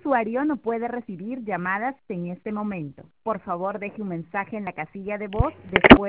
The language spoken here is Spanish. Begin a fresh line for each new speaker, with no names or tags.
usuario no puede recibir llamadas en este momento. Por favor, deje un mensaje en la casilla de voz después